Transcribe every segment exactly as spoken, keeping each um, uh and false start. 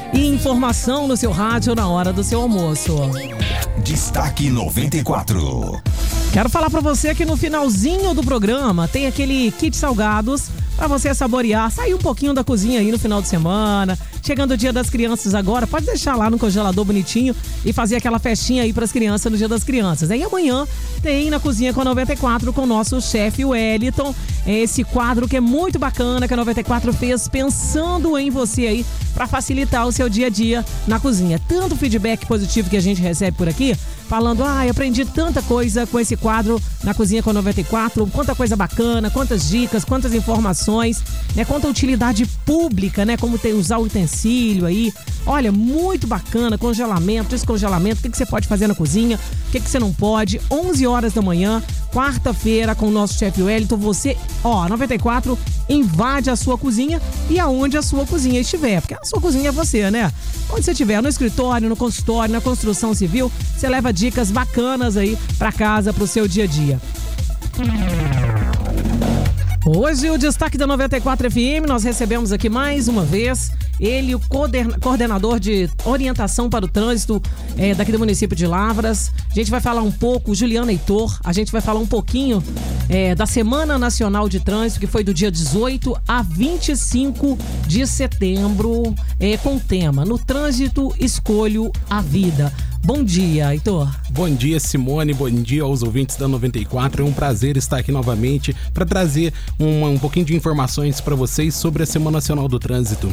e informação no seu rádio na hora do seu almoço. Destaque noventa e quatro. Quero falar pra você que no finalzinho do programa tem aquele kit salgados pra você saborear, sair um pouquinho da cozinha aí no final de semana. Chegando o Dia das Crianças agora, pode deixar lá no congelador bonitinho e fazer aquela festinha aí pras crianças no Dia das Crianças. E amanhã tem na Cozinha com a noventa e quatro com o nosso chefe Wellington. Esse quadro que é muito bacana, que a noventa e quatro fez pensando em você aí pra facilitar o seu dia a dia na cozinha. Tanto feedback positivo que a gente recebe por aqui, falando, ah, eu aprendi tanta coisa com esse quadro na Cozinha com a noventa e quatro, quanta coisa bacana, quantas dicas, quantas informações, né, quanta utilidade pública, né, como tem, usar o utensílio aí. Olha, muito bacana, congelamento, descongelamento, o que, que você pode fazer na cozinha, o que, que você não pode. onze horas da manhã, quarta-feira, com o nosso chefe Wellington. Você, ó, a noventa e quatro invade a sua cozinha e aonde a sua cozinha estiver, porque a sua cozinha é você, né? Onde você estiver, no escritório, no consultório, na construção civil, você leva dicas bacanas aí pra casa, pro seu dia a dia. Hoje, o destaque da noventa e quatro F M, nós recebemos aqui mais uma vez ele, o coordenador de orientação para o trânsito é, daqui do município de Lavras. A gente vai falar um pouco, Juliana Heitor, a gente vai falar um pouquinho é, da Semana Nacional de Trânsito, que foi do dia dezoito a vinte e cinco de setembro, é, com o tema No Trânsito Escolho a Vida. Bom dia, Heitor. Bom dia, Simone. Bom dia aos ouvintes da noventa e quatro. É um prazer estar aqui novamente para trazer um, um pouquinho de informações para vocês sobre a Semana Nacional do Trânsito.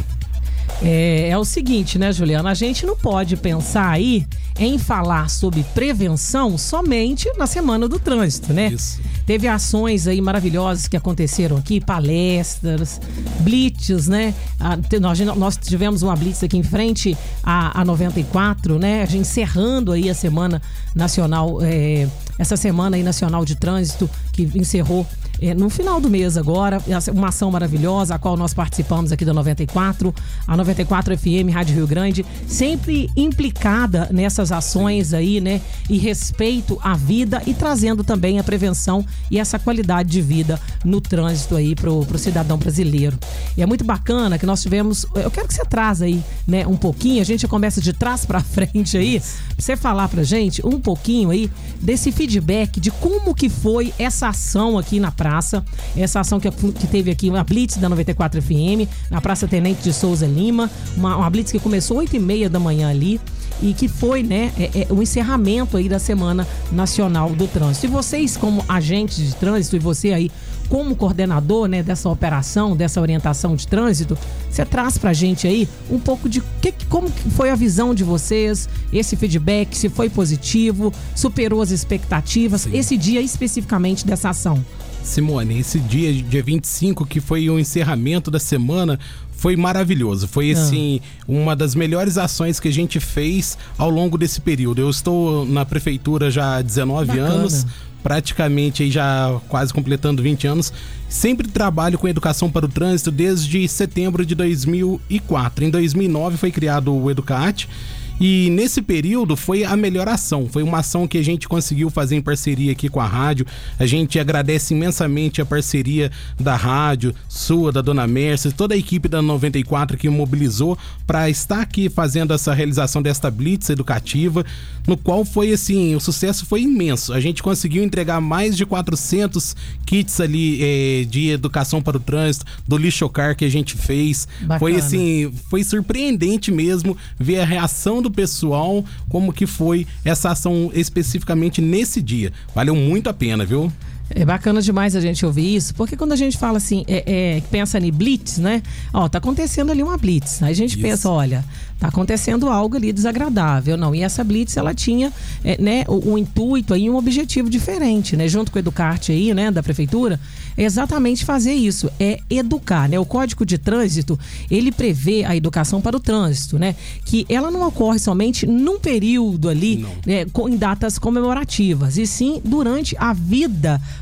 É, é o seguinte, né, Juliana? A gente não pode pensar aí em falar sobre prevenção somente na Semana do Trânsito, né? Isso. Teve ações aí maravilhosas que aconteceram aqui, palestras, blitzes, né? Ah, nós, nós tivemos uma blitz aqui em frente à, à noventa e quatro, né? A gente encerrando aí a Semana Nacional, é, essa Semana aí Nacional de Trânsito que encerrou É, no final do mês agora, uma ação maravilhosa, a qual nós participamos aqui da noventa e quatro, a noventa e quatro F M, Rádio Rio Grande, sempre implicada nessas ações aí, né, e respeito à vida e trazendo também a prevenção e essa qualidade de vida no trânsito aí pro, pro cidadão brasileiro. E é muito bacana que nós tivemos, eu quero que você traz aí, né, um pouquinho, a gente já começa de trás pra frente aí, pra você falar pra gente um pouquinho aí desse feedback de como que foi essa ação aqui na praça. Praça, essa ação que, que teve aqui, uma blitz da noventa e quatro F M, na Praça Tenente de Souza Lima, uma, uma blitz que começou oito e meia da manhã ali e que foi, né, é, é, o encerramento aí da Semana Nacional do Trânsito. E vocês, como agentes de trânsito, e você aí como coordenador, né, dessa operação, dessa orientação de trânsito, você traz pra gente aí um pouco de que, como foi a visão de vocês, esse feedback, se foi positivo, superou as expectativas, Sim. esse dia especificamente dessa ação. Simone, esse dia, dia vinte e cinco, que foi o encerramento da semana, foi maravilhoso. Foi, assim, ah. uma das melhores ações que a gente fez ao longo desse período. Eu estou na prefeitura já há dezenove Bacana. anos, praticamente aí já quase completando vinte anos. Sempre trabalho com educação para o trânsito desde setembro de dois mil e quatro. Em dois mil e nove foi criado o Educate. E nesse período foi a melhor ação, foi uma ação que a gente conseguiu fazer em parceria aqui com a rádio. A gente agradece imensamente a parceria da rádio, sua, da Dona Mércia, toda a equipe da noventa e quatro que mobilizou para estar aqui fazendo essa realização desta blitz educativa, no qual foi assim, o sucesso foi imenso. A gente conseguiu entregar mais de quatrocentos kits ali eh, de educação para o trânsito, do lixocar que a gente fez. Bacana. Foi assim, foi surpreendente mesmo ver a reação do do pessoal, como que foi essa ação especificamente nesse dia. Valeu muito a pena, viu? É bacana demais a gente ouvir isso, porque quando a gente fala assim, é, é, pensa em blitz, né? Ó, tá acontecendo ali uma blitz. Aí a gente isso. pensa, olha, tá acontecendo algo ali desagradável, não. E essa blitz, ela tinha, é, né, o, o intuito aí, um objetivo diferente, né? Junto com o Educarte aí, né, da prefeitura, é exatamente fazer isso, é educar, né? O Código de Trânsito, ele prevê a educação para o trânsito, né? Que ela não ocorre somente num período ali, né, com, em datas comemorativas, e sim durante a vida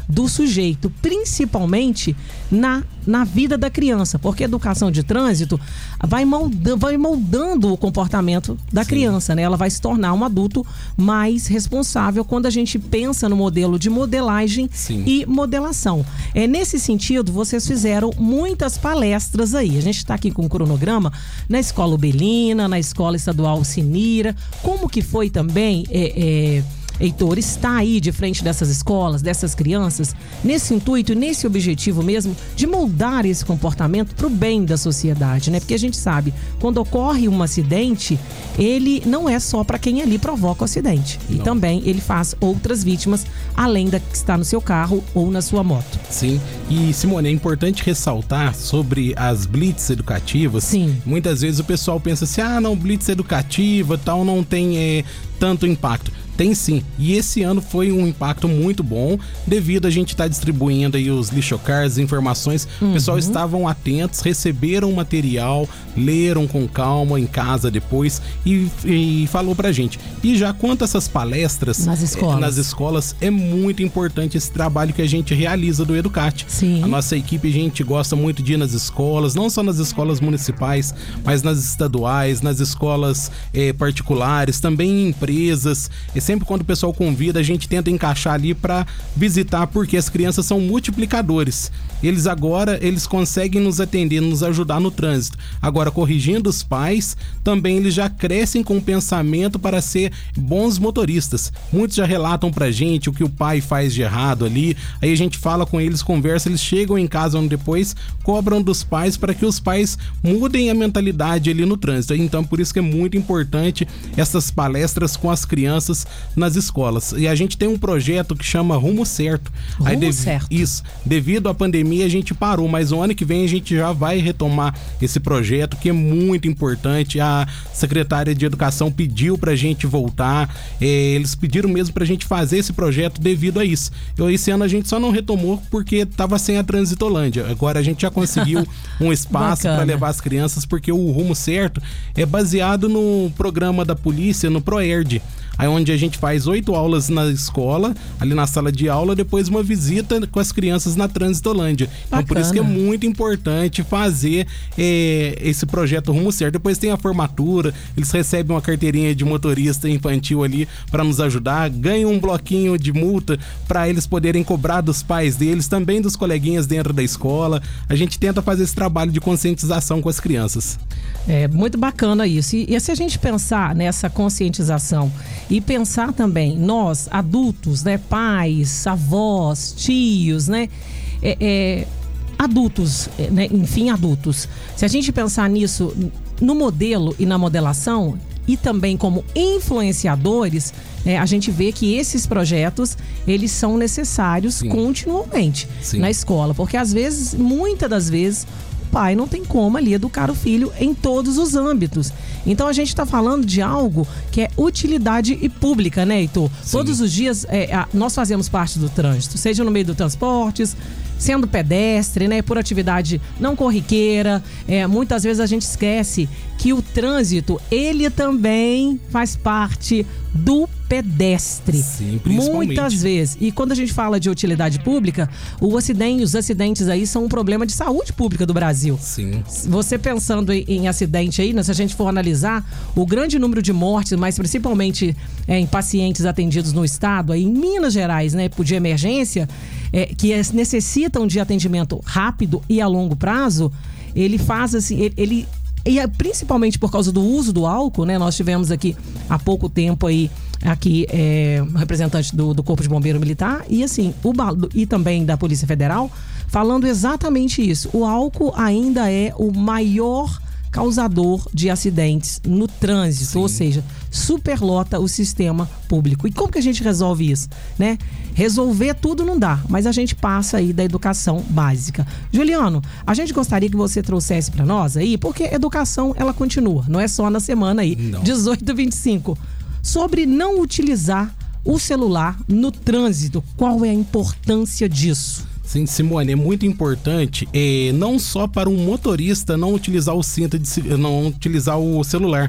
do sujeito, principalmente na, na vida da criança, porque a educação de trânsito vai moldando, vai moldando o comportamento da Sim. criança, né? Ela vai se tornar um adulto mais responsável quando a gente pensa no modelo de modelagem Sim. e modelação. É, nesse sentido, vocês fizeram muitas palestras aí. A gente está aqui com um cronograma na Escola Ubelina, na Escola Estadual Sinira. Como que foi também... É, é, Heitor, está aí de frente dessas escolas, dessas crianças, nesse intuito e nesse objetivo mesmo de moldar esse comportamento para o bem da sociedade, né? Porque a gente sabe, quando ocorre um acidente, ele não é só para quem ali provoca o acidente. E não. também ele faz outras vítimas, além da que está no seu carro ou na sua moto. Sim, e Simone, é importante ressaltar sobre as blitz educativas. Sim. Muitas vezes o pessoal pensa assim, ah, não, blitz educativa, tal, não tem é, tanto impacto. Tem sim, e esse ano foi um impacto muito bom, devido a gente estar tá distribuindo aí os lixocars, informações, uhum. o pessoal estavam atentos, receberam o material, leram com calma em casa depois e, e falou pra gente. E já quanto a essas palestras nas escolas. É, nas escolas, é muito importante esse trabalho que a gente realiza do Educate. Sim. A nossa equipe, a gente gosta muito de ir nas escolas, não só nas escolas municipais, mas nas estaduais, nas escolas eh, particulares, também em empresas. Sempre quando o pessoal convida, a gente tenta encaixar ali para visitar, porque as crianças são multiplicadores. Eles agora, eles conseguem nos atender, nos ajudar no trânsito. Agora, corrigindo os pais, também eles já crescem com o pensamento para ser bons motoristas. Muitos já relatam pra gente o que o pai faz de errado ali, aí a gente fala com eles, conversa, eles chegam em casa um depois, cobram dos pais para que os pais mudem a mentalidade ali no trânsito. Então, por isso que é muito importante essas palestras com as crianças nas escolas. E a gente tem um projeto que chama Rumo Certo. Rumo Aí, dev... Certo. Isso. Devido à pandemia, a gente parou, mas o ano que vem a gente já vai retomar esse projeto, que é muito importante. A secretária de Educação pediu pra gente voltar. É, eles pediram mesmo pra gente fazer esse projeto devido a isso. Eu, esse ano a gente só não retomou porque tava sem a Transitolândia. Agora a gente já conseguiu um espaço para levar as crianças, porque o Rumo Certo é baseado no programa da polícia, no ProERD. Aí onde a gente faz oito aulas na escola, ali na sala de aula, depois uma visita com as crianças na Transitolândia. Então Bacana. Por isso que é muito importante fazer é, esse projeto Rumo Certo. Depois tem a formatura, eles recebem uma carteirinha de motorista infantil ali para nos ajudar, ganham um bloquinho de multa para eles poderem cobrar dos pais deles, também dos coleguinhas dentro da escola. A gente tenta fazer esse trabalho de conscientização com as crianças. É muito bacana isso. E, e se a gente pensar nessa conscientização e pensar também, nós, adultos, né, pais, avós, tios, né, é, é, adultos, né, enfim, adultos. Se a gente pensar nisso, no modelo e na modelação, e também como influenciadores, né, a gente vê que esses projetos, eles são necessários Sim. continuamente Sim. na escola, porque às vezes, muitas das vezes, pai não tem como ali educar o filho em todos os âmbitos. Então a gente está falando de algo que é utilidade e pública, né, Heitor? Sim. Todos os dias é, nós fazemos parte do trânsito, seja no meio do transportes, sendo pedestre, né, por atividade não corriqueira. É, muitas vezes a gente esquece que o trânsito, ele também faz parte do pedestre. Sim, principalmente. Muitas vezes. E quando a gente fala de utilidade pública, o acidente, os acidentes aí são um problema de saúde pública do Brasil. Sim. Você pensando em, em acidente aí, né, se a gente for analisar o grande número de mortes, mas principalmente é, em pacientes atendidos no estado, aí em Minas Gerais, né, de emergência, é, que é, necessitam de atendimento rápido e a longo prazo, ele faz assim, ele, ele e é principalmente por causa do uso do álcool, né? Nós tivemos aqui há pouco tempo aí, aqui, é, um representante do, do Corpo de Bombeiro Militar e assim, o, e também da Polícia Federal, falando exatamente isso. O álcool ainda é o maior causador de acidentes no trânsito, Sim. ou seja, superlota o sistema público. E como que a gente resolve isso, né? Resolver tudo não dá, mas a gente passa aí da educação básica. Juliano, a gente gostaria que você trouxesse para nós aí, porque educação, ela continua, não é só na semana aí, não. dezoito e vinte e cinco, sobre não utilizar o celular no trânsito. Qual é a importância disso? Sim, Simone, é muito importante, é, não só para um motorista não utilizar o cinto, de, não utilizar o celular.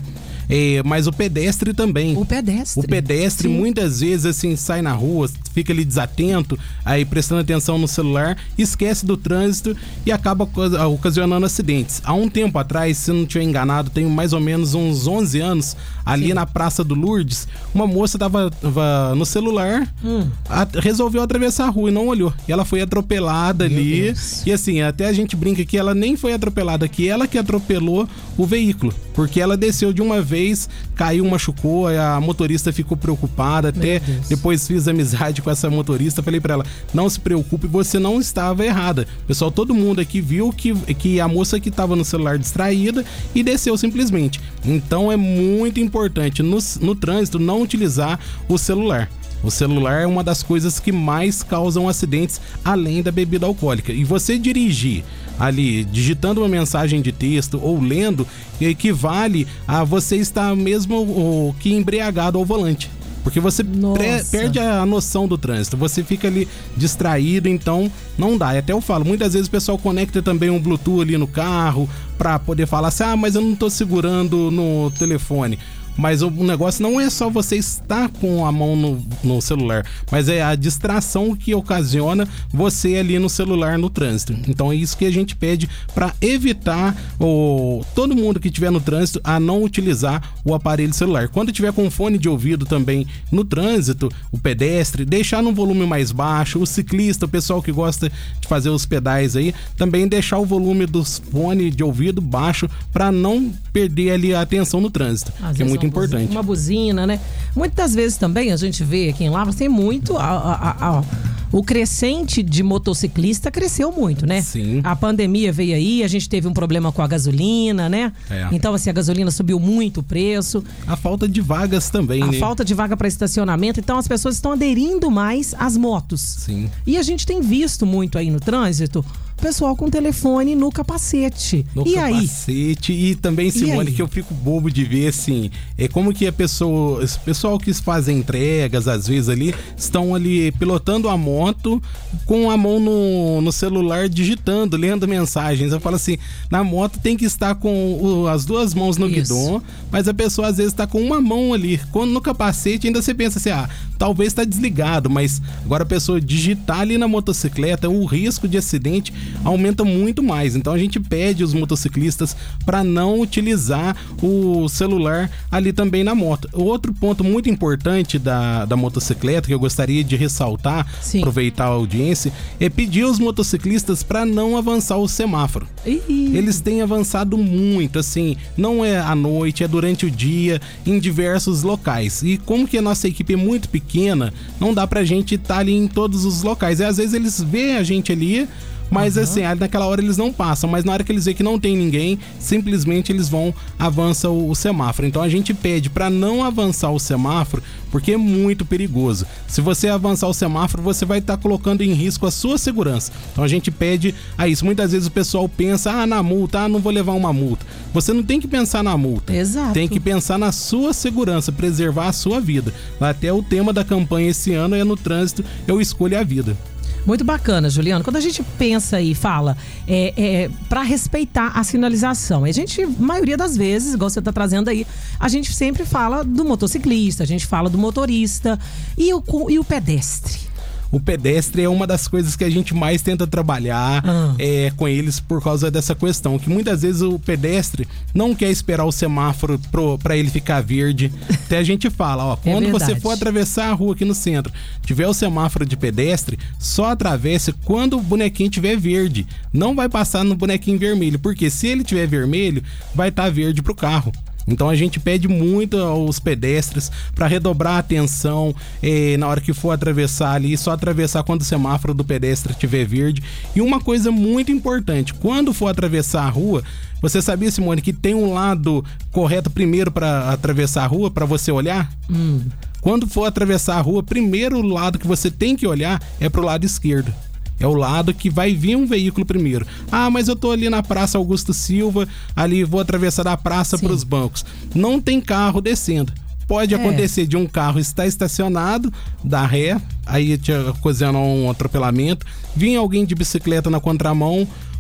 É, mas o pedestre também. O pedestre. O pedestre Sim. muitas vezes assim sai na rua, fica ali desatento, aí prestando atenção no celular, esquece do trânsito e acaba ocasionando acidentes. Há um tempo atrás, se não estiver enganado, tem mais ou menos uns onze anos, ali Sim. na Praça do Lourdes, uma moça estava no celular, hum. a, resolveu atravessar a rua e não olhou. E ela foi atropelada Meu ali. Deus. E assim, até a gente brinca que ela nem foi atropelada, que ela que atropelou o veículo, porque ela desceu de uma vez, caiu, machucou, a motorista ficou preocupada, até depois fiz amizade com essa motorista, falei pra ela, não se preocupe, você não estava errada. Pessoal, todo mundo aqui viu que, que a moça que estava no celular distraída e desceu simplesmente. Então é muito importante no, no trânsito não utilizar o celular. O celular é uma das coisas que mais causam acidentes, além da bebida alcoólica. E você dirigir ali, digitando uma mensagem de texto ou lendo, equivale a você estar mesmo o, que embriagado ao volante. Porque você pre- perde a noção do trânsito, você fica ali distraído, então não dá. E até eu falo, muitas vezes o pessoal conecta também um Bluetooth ali no carro para poder falar assim, ah, mas eu não tô segurando no telefone. Mas o negócio não é só você estar com a mão no, no celular, mas é a distração que ocasiona você ali no celular no trânsito. Então é isso que a gente pede para evitar o, todo mundo que estiver no trânsito a não utilizar o aparelho celular. Quando tiver com fone de ouvido também no trânsito, o pedestre, deixar no volume mais baixo, o ciclista, o pessoal que gosta de fazer os pedais aí, também deixar o volume dos fones de ouvido baixo para não perder ali a atenção no trânsito, que é muito importante. Uma buzina, né? Muitas vezes também a gente vê aqui em Lavras, tem muito a, a, a, o crescente de motociclista cresceu muito, né? Sim. A pandemia veio aí, a gente teve um problema com a gasolina, né? É. Então assim, a gasolina subiu muito o preço. A falta de vagas também, a né? falta de vaga para estacionamento, então as pessoas estão aderindo mais às motos. Sim. E a gente tem visto muito aí no trânsito pessoal com telefone no capacete. No e capacete aí? E também, Simone, e que eu fico bobo de ver, assim, é como que a pessoa, esse pessoal que fazem entregas, às vezes ali, estão ali pilotando a moto com a mão no, no celular, digitando, lendo mensagens. Eu falo assim, na moto tem que estar com o, as duas mãos no Isso. guidão, mas a pessoa às vezes está com uma mão ali. Quando no capacete ainda você pensa assim, ah, talvez está desligado, mas agora a pessoa digitar ali na motocicleta, o risco de acidente aumenta muito mais. Então a gente pede os motociclistas para não utilizar o celular ali também na moto. Outro ponto muito importante da, da motocicleta que eu gostaria de ressaltar, Sim. aproveitar a audiência, é pedir aos motociclistas para não avançar o semáforo. Ih. Eles têm avançado muito, assim, não é à noite, é durante o dia, em diversos locais. E como que a nossa equipe é muito pequena, não dá pra gente estar ali em todos os locais. E às vezes eles veem a gente ali, mas uhum. assim, naquela hora eles não passam, mas na hora que eles veem que não tem ninguém, simplesmente eles vão, avança o, o semáforo. Então a gente pede para não avançar o semáforo, porque é muito perigoso. Se você avançar o semáforo, você vai estar tá colocando em risco a sua segurança. Então a gente pede a isso. Muitas vezes o pessoal pensa, ah, na multa, ah, não vou levar uma multa. Você não tem que pensar na multa. Exato. Tem que pensar na sua segurança, preservar a sua vida. Até o tema da campanha esse ano é no trânsito, eu escolho a vida. Muito bacana, Juliano. Quando a gente pensa e fala é, é, para respeitar a sinalização, a gente, maioria das vezes, igual você está trazendo aí, a gente sempre fala do motociclista, a gente fala do motorista e o, e o pedestre. O pedestre é uma das coisas que a gente mais tenta trabalhar ah. é, com eles por causa dessa questão, que muitas vezes o pedestre não quer esperar o semáforo para ele ficar verde. Até a gente fala, ó, quando é você for atravessar a rua aqui no centro, tiver o semáforo de pedestre, só atravesse quando o bonequinho tiver verde. Não vai passar no bonequinho vermelho, porque se ele tiver vermelho, vai estar verde pro carro. Então a gente pede muito aos pedestres para redobrar a atenção eh, na hora que for atravessar ali, só atravessar quando o semáforo do pedestre estiver verde. E uma coisa muito importante, quando for atravessar a rua, você sabia, Simone, que tem um lado correto primeiro para atravessar a rua, para você olhar? Hum. Quando for atravessar a rua, primeiro lado que você tem que olhar é pro lado esquerdo. É o lado que vai vir um veículo primeiro. Ah, mas eu tô ali na Praça Augusto Silva, ali vou atravessar da praça para os bancos. Não tem carro descendo. Pode é. acontecer de um carro estar estacionado, dar ré, aí te ocasionar um atropelamento, vir alguém de bicicleta na contramão,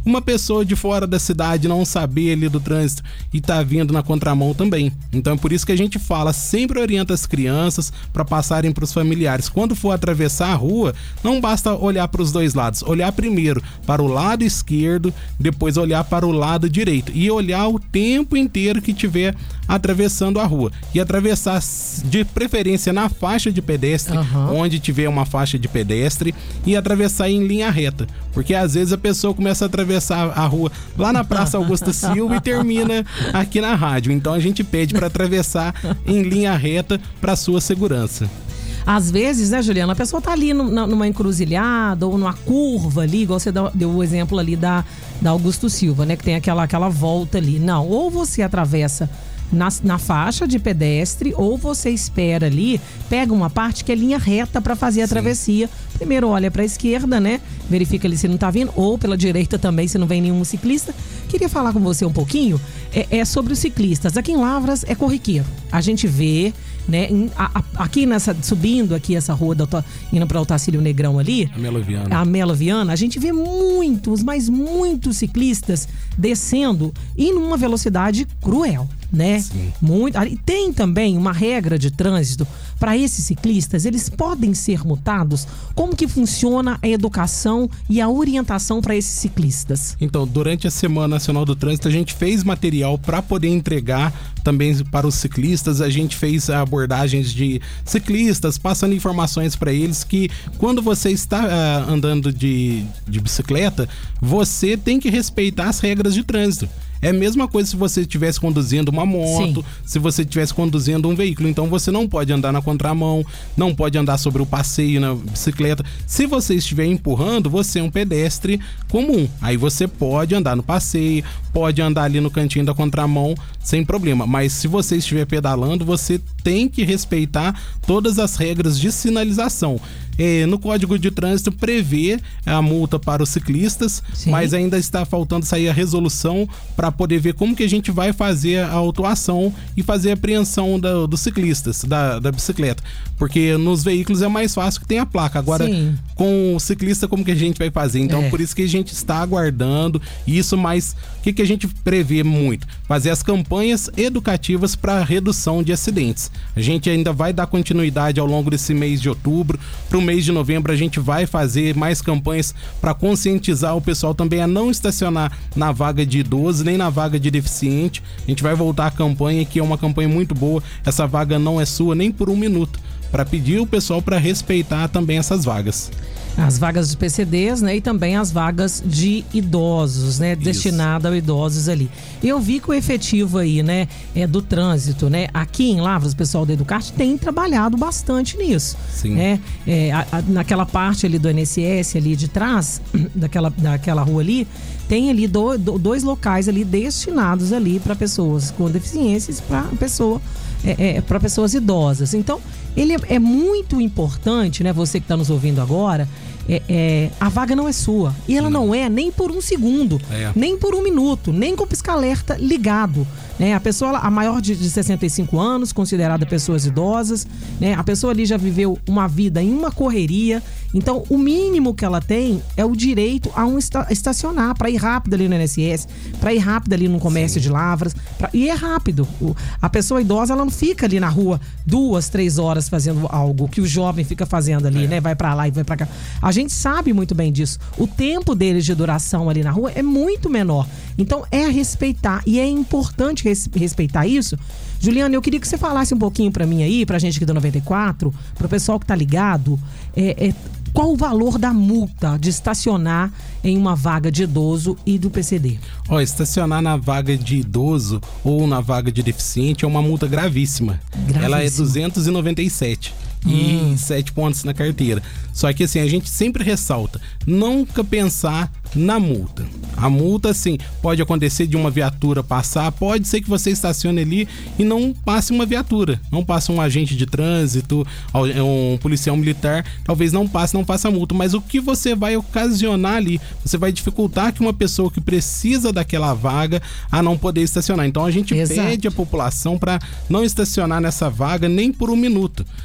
uma pessoa de fora da cidade não saber ali do trânsito e tá vindo na contramão também. Então é por isso que a gente fala, sempre orienta as crianças para passarem para os familiares. Quando for atravessar a rua, não basta olhar para os dois lados, olhar primeiro para o lado esquerdo, depois olhar para o lado direito e olhar o tempo inteiro que tiver atravessando a rua e atravessar de preferência na faixa de pedestre, uhum. onde tiver uma faixa de pedestre, e atravessar em linha reta, porque às vezes a pessoa começa a atravessar a rua lá na Praça Augusta Silva e termina aqui na rádio. Então a gente pede para atravessar em linha reta para sua segurança. Às vezes, né, Juliana, a pessoa tá ali no, numa encruzilhada ou numa curva ali, igual você deu o exemplo ali da, da Augusto Silva, né, que tem aquela, aquela volta ali. Não, ou você atravessa Na, na faixa de pedestre, ou você espera ali, pega uma parte que é linha reta para fazer a Sim. travessia. Primeiro olha para a esquerda, né? Verifica ali se não tá vindo, ou pela direita também, se não vem nenhum ciclista. Queria falar com você um pouquinho é, é sobre os ciclistas. Aqui em Lavras é corriqueiro. A gente vê, né? A, a, aqui nessa, subindo aqui essa rua, da, indo para o Otacílio Negrão ali, a Melo Viana. a Melo Viana, a gente vê muitos, mas muitos ciclistas descendo e numa velocidade cruel, né? Sim. Muito. E tem também uma regra de trânsito para esses ciclistas, eles podem ser multados. Como que funciona a educação e a orientação para esses ciclistas? Então, durante a Semana Nacional do Trânsito, a gente fez material para poder entregar também para os ciclistas. A gente fez abordagens de ciclistas, passando informações para eles que quando você está uh, andando de, de bicicleta, você tem que respeitar as regras de trânsito. É a mesma coisa se você estivesse conduzindo uma moto, Sim. se você estivesse conduzindo um veículo. Então você não pode andar na contramão, não pode andar sobre o passeio na bicicleta. Se você estiver empurrando, você é um pedestre comum. Aí você pode andar no passeio, pode andar ali no cantinho da contramão sem problema. Mas se você estiver pedalando, você tem que respeitar todas as regras de sinalização. É, no Código de Trânsito prevê a multa para os ciclistas, Sim. mas ainda está faltando sair a resolução para poder ver como que a gente vai fazer a autuação e fazer a apreensão da, dos ciclistas, da, da bicicleta. Porque nos veículos é mais fácil que tem a placa. Agora, Sim. com o ciclista, como que a gente vai fazer? Então, é. por isso que a gente está aguardando isso, mas o que, que a gente prevê muito? Fazer as campanhas educativas para redução de acidentes. A gente ainda vai dar continuidade ao longo desse mês de outubro. Para o mês de novembro a gente vai fazer mais campanhas para conscientizar o pessoal também a não estacionar na vaga de idoso nem na vaga de deficiente. A gente vai voltar a campanha, que é uma campanha muito boa. Essa vaga não é sua nem por um minuto, para pedir o pessoal para respeitar também essas vagas. As vagas de P C Ds, né? E também as vagas de idosos, né? Destinada a idosos ali. Eu vi que o efetivo aí, né? É do trânsito, né? Aqui em Lavras, o pessoal da Educarte tem trabalhado bastante nisso. Sim. Né? É, a, a, naquela parte ali do I N S S, ali de trás, daquela, daquela rua ali, tem ali do, do, dois locais ali destinados ali para pessoas com deficiências, para pessoa É, é, para pessoas idosas. Então, ele é, é muito importante, né? Você que está nos ouvindo agora, é, é, a vaga não é sua. E ela não, não é nem por um segundo, é. nem por um minuto, nem com o pisca-alerta ligado. Né? A pessoa, a maior de, de sessenta e cinco anos, considerada pessoas idosas, né? A pessoa ali já viveu uma vida em uma correria. Então, o mínimo que ela tem é o direito a um esta, estacionar, para ir rápido ali no I N S S, para ir rápido ali no comércio Sim. de Lavras. Pra, e é rápido. O, a pessoa idosa, ela não fica ali na rua duas, três horas fazendo algo que o jovem fica fazendo ali, é. né? Vai para lá e vai para cá. A gente sabe muito bem disso. O tempo deles de duração ali na rua é muito menor. Então, é respeitar. E é importante res, respeitar isso. Juliana, eu queria que você falasse um pouquinho para mim aí, pra gente aqui do noventa e quatro, pro pessoal que tá ligado, é, é, qual o valor da multa de estacionar em uma vaga de idoso e do P C D? Ó, estacionar na vaga de idoso ou na vaga de deficiente é uma multa gravíssima. gravíssima. Ela é duzentos e noventa e sete hum. e sete pontos na carteira. Só que assim, a gente sempre ressalta, nunca pensar na multa. A multa, assim, pode acontecer de uma viatura passar, pode ser que você estacione ali e não passe uma viatura, não passe um agente de trânsito, um policial militar, talvez não passe, não faça multa, mas o que você vai ocasionar ali, você vai dificultar que uma pessoa que precisa daquela vaga a não poder estacionar. Então a gente Exato. pede à população para não estacionar nessa vaga nem por um minuto. E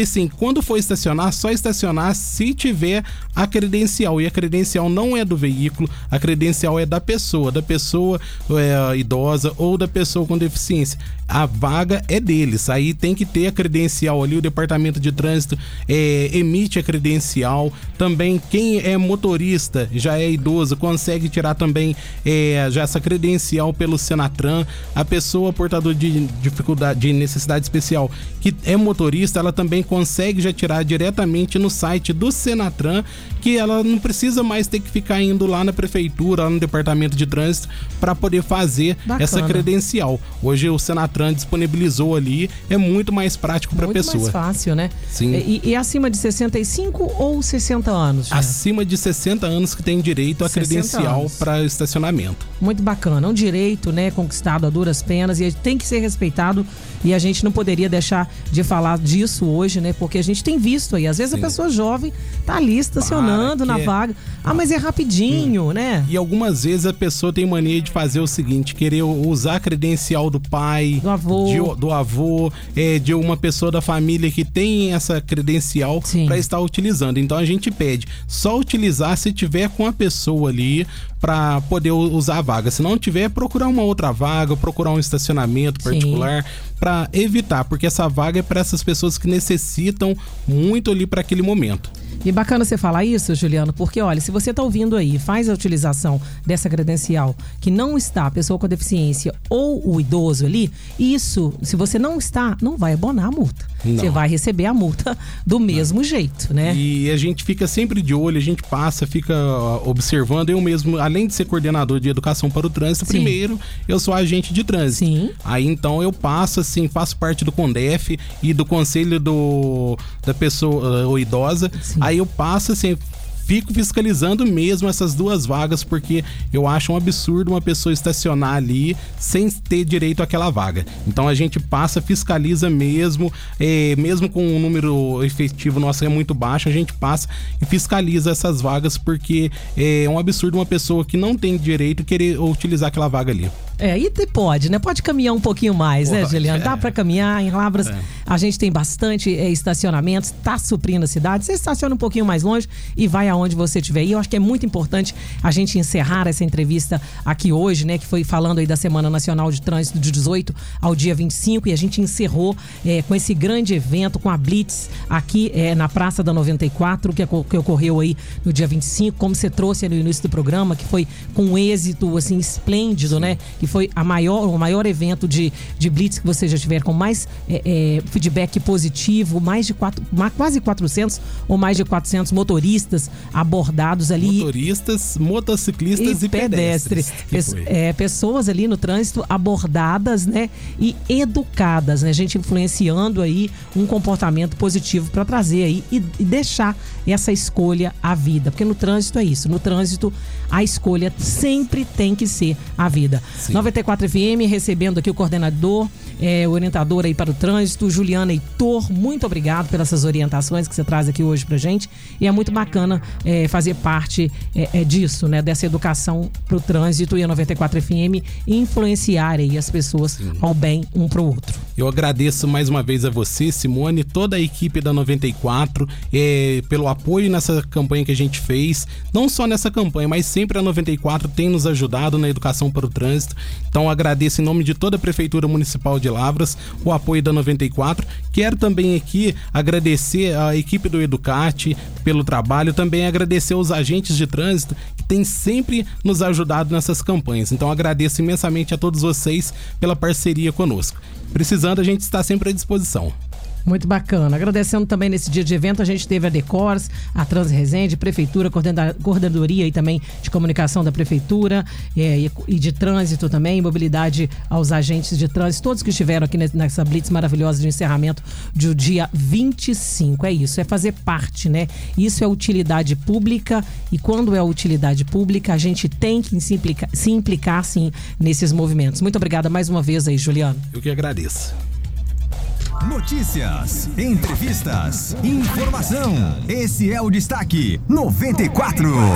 assim, quando for estacionar, só estacionar se tiver a credencial. E a credencial não é do veículo, a credencial é da pessoa, da pessoa é, idosa ou da pessoa com deficiência. A vaga é deles, aí tem que ter a credencial ali, o departamento de trânsito é, emite a credencial. Também quem é motorista, já é idoso, consegue tirar também é, já essa credencial pelo Senatran. A pessoa portadora de dificuldade, de necessidade especial, que é motorista, ela também consegue já tirar diretamente no site do Senatran, que ela não precisa mais ter que ficar indo lá na prefeitura, lá no departamento de trânsito, para poder fazer Bacana. essa credencial. Hoje o Senatran disponibilizou ali, é muito mais prático para a pessoa. Muito mais fácil, né? Sim. E, e acima de sessenta e cinco ou sessenta anos? Já? Acima de sessenta anos que tem direito a credencial para estacionamento. Muito bacana, é um direito, né, conquistado a duras penas e tem que ser respeitado, e a gente não poderia deixar de falar disso hoje, né? Porque a gente tem visto aí, às vezes Sim. a pessoa jovem tá ali estacionando na é... vaga. Ah, mas é rapidinho, hum. né? E algumas vezes a pessoa tem mania de fazer o seguinte, querer usar a credencial do pai, do avô, de, do avô, é, de uma pessoa da família que tem essa credencial para estar utilizando. Então a gente pede só utilizar se tiver com a pessoa ali para poder usar a vaga. Se não tiver, procurar uma outra vaga, procurar um estacionamento particular para evitar, porque essa vaga é para essas pessoas que necessitam muito ali para aquele momento. E bacana você falar isso, Juliano, porque olha, se você está ouvindo aí, faz a utilização dessa credencial que não está a pessoa com deficiência ou o idoso ali, isso, se você não está, não vai abonar a multa. Não. Você vai receber a multa do mesmo não. jeito, né? E a gente fica sempre de olho, a gente passa, fica observando. Eu mesmo, além de ser coordenador de educação para o trânsito, Sim. primeiro, eu sou agente de trânsito. Sim. Aí então eu passo assim, faço parte do CONDEF e do conselho do, da pessoa uh, idosa. Sim. Aí eu passo assim, fico fiscalizando mesmo essas duas vagas, porque eu acho um absurdo uma pessoa estacionar ali sem ter direito àquela vaga. Então a gente passa, fiscaliza mesmo, é, mesmo com o número efetivo nosso é muito baixo, a gente passa e fiscaliza essas vagas, porque é um absurdo uma pessoa que não tem direito querer utilizar aquela vaga ali. É, e pode, né? Pode caminhar um pouquinho mais, pode, né, Juliano? Dá é. pra caminhar. Em Lavras, é. a gente tem bastante é, estacionamentos, tá suprindo a cidade. Você estaciona um pouquinho mais longe e vai aonde você estiver. E eu acho que é muito importante a gente encerrar essa entrevista aqui hoje, né? Que foi falando aí da Semana Nacional de Trânsito de dezoito ao dia vinte e cinco. E a gente encerrou é, com esse grande evento, com a Blitz aqui é, na Praça da noventa e quatro, que, que ocorreu aí no dia vinte e cinco. Como você trouxe no início do programa, que foi com um êxito, assim, esplêndido, Sim. né? Que foi a maior, o maior evento de, de Blitz que você já tiver, com mais é, é, feedback positivo, mais de quatro, quase quatrocentos ou mais de quatrocentos motoristas abordados ali. Motoristas, motociclistas e, e pedestres. pedestres. É, pessoas ali no trânsito abordadas, né? E educadas, né? A gente influenciando aí um comportamento positivo para trazer aí e, e deixar essa escolha à vida. Porque no trânsito é isso. No trânsito, a escolha sempre tem que ser a vida. Sim. noventa e quatro F M, recebendo aqui o coordenador, é, o orientador aí para o trânsito, Juliana Heitor. Muito obrigado pelas essas orientações que você traz aqui hoje pra gente. E é muito bacana é, fazer parte é, é, disso, né? Dessa educação pro trânsito, e a noventa e quatro F M influenciar aí as pessoas Sim. ao bem um pro outro. Eu agradeço mais uma vez a você, Simone, toda a equipe da noventa e quatro, é, pelo apoio nessa campanha que a gente fez. Não só nessa campanha, mas sempre a noventa e quatro tem nos ajudado na educação para o trânsito. Então agradeço em nome de toda a Prefeitura Municipal de Lavras o apoio da noventa e quatro. Quero também aqui agradecer a equipe do Educate pelo trabalho, também agradecer aos agentes de trânsito que têm sempre nos ajudado nessas campanhas. Então agradeço imensamente a todos vocês pela parceria conosco. Precisando, a gente está sempre à disposição. Muito bacana. Agradecendo também nesse dia de evento, a gente teve a Decors, a Trans Resende, Prefeitura, Coordenadoria e também de Comunicação da Prefeitura é, e, e de Trânsito também, mobilidade aos agentes de trânsito, todos que estiveram aqui nessa blitz maravilhosa de encerramento do dia vinte e cinco. É isso, é fazer parte, né? Isso é utilidade pública, e quando é utilidade pública, a gente tem que se implicar, se implicar sim, nesses movimentos. Muito obrigada mais uma vez aí, Juliano. Eu que agradeço. Notícias, entrevistas, informação. Esse é o Destaque noventa e quatro.